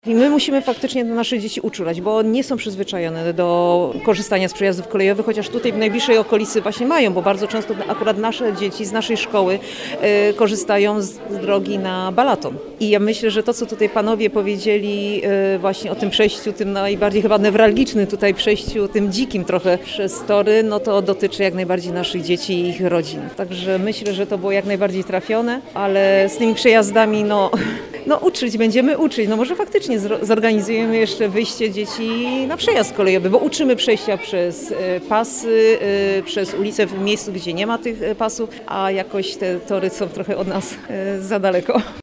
I my musimy faktycznie nasze dzieci uczulać, bo nie są przyzwyczajone do korzystania z przejazdów kolejowych, chociaż tutaj w najbliższej okolicy właśnie mają, bo bardzo często akurat nasze dzieci z naszej szkoły korzystają z drogi na Balaton. I ja myślę, że to, co tutaj panowie powiedzieli właśnie o tym przejściu, tym najbardziej chyba newralgicznym tutaj przejściu, tym dzikim trochę przez tory, no to dotyczy jak najbardziej naszych dzieci i ich rodzin. Także myślę, że to było jak najbardziej trafione, ale z tymi przejazdami, będziemy uczyć. No może faktycznie zorganizujemy jeszcze wyjście dzieci na przejazd kolejowy, bo uczymy przejścia przez pasy, przez ulicę w miejscu, gdzie nie ma tych pasów, a jakoś te tory są trochę od nas za daleko.